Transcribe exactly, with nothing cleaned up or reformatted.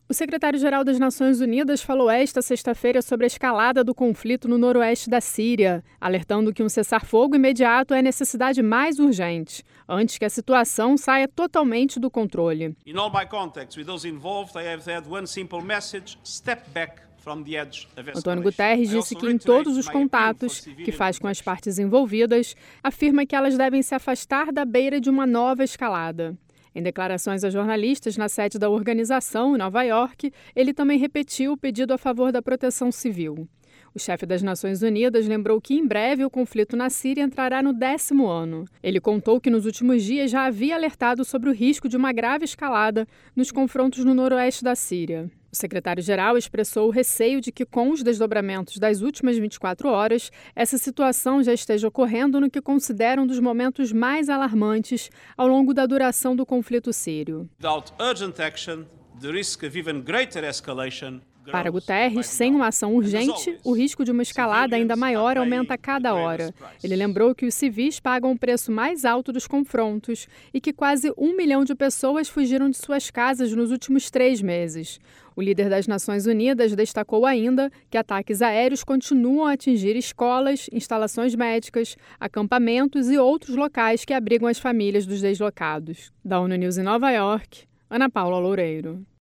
O secretário-geral das Nações Unidas falou esta sexta-feira sobre a escalada do conflito no noroeste da Síria, alertando que um cessar-fogo imediato é a necessidade mais urgente, antes que a situação saia totalmente do controle. In all my contacts with those involved, I have had one simple message: step back. Antônio Guterres disse que em todos os contatos que faz com as partes envolvidas, afirma que elas devem se afastar da beira de uma nova escalada. Em declarações a jornalistas na sede da organização, em Nova York, ele também repetiu o pedido a favor da proteção civil. O chefe das Nações Unidas lembrou que em breve o conflito na Síria entrará no décimo ano. Ele contou que nos últimos dias já havia alertado sobre o risco de uma grave escalada nos confrontos no noroeste da Síria. O secretário-geral expressou o receio de que, com os desdobramentos das últimas vinte e quatro horas, essa situação já esteja ocorrendo no que considera um dos momentos mais alarmantes ao longo da duração do conflito sírio. Without urgent action, the risk of even greater escalation. Para Guterres, sem uma ação urgente, o risco de uma escalada ainda maior aumenta a cada hora. Ele lembrou que os civis pagam o preço mais alto dos confrontos e que quase um milhão de pessoas fugiram de suas casas nos últimos três meses. O líder das Nações Unidas destacou ainda que ataques aéreos continuam a atingir escolas, instalações médicas, acampamentos e outros locais que abrigam as famílias dos deslocados. Da ONU News em Nova York, Ana Paula Loureiro.